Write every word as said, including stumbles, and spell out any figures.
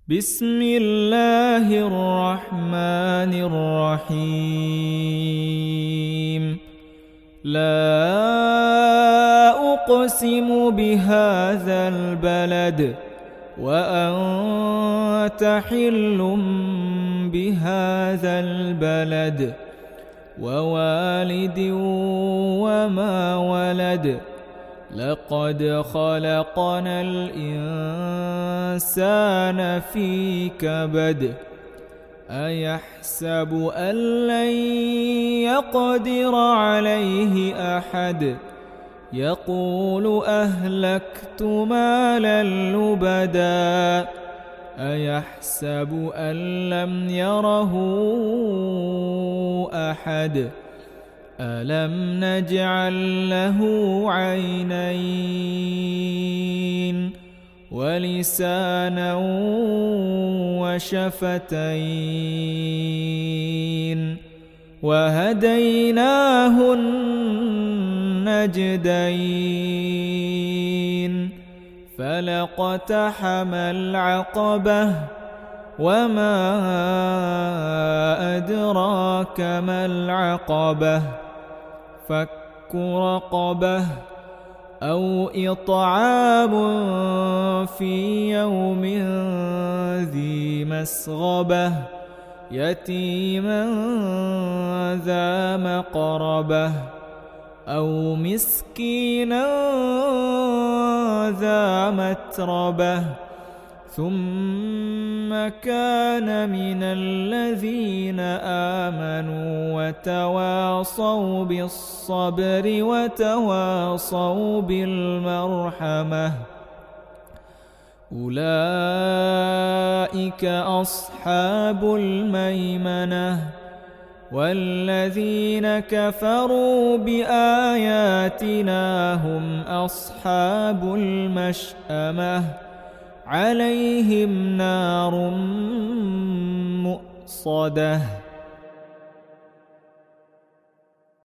بسم الله الرحمن الرحيم. لا أقسم بهذا البلد وأنت حل بهذا البلد ووالد وما ولد لقد خلقنا الإنسان في كبد أيحسب أن لن يقدر عليه أحد يقول أهلكت مالا لبدا أيحسب أن لم يره أحد ألم نجعل له عينين ولسانا وشفتين وهديناه النجدين فلاقتحم العقبة وما أدراك ما العقبة فك رقبة أو إطعام في يوم ذي مسغبة يتيما ذا مقربة أو مسكينا ذا متربة ثم كان من الذين آمنوا وتواصوا بالصبر وتواصوا بالمرحمة أولئك أصحاب الميمنة والذين كفروا بآياتنا هم أصحاب المشأمة عليهم نار مؤصدة.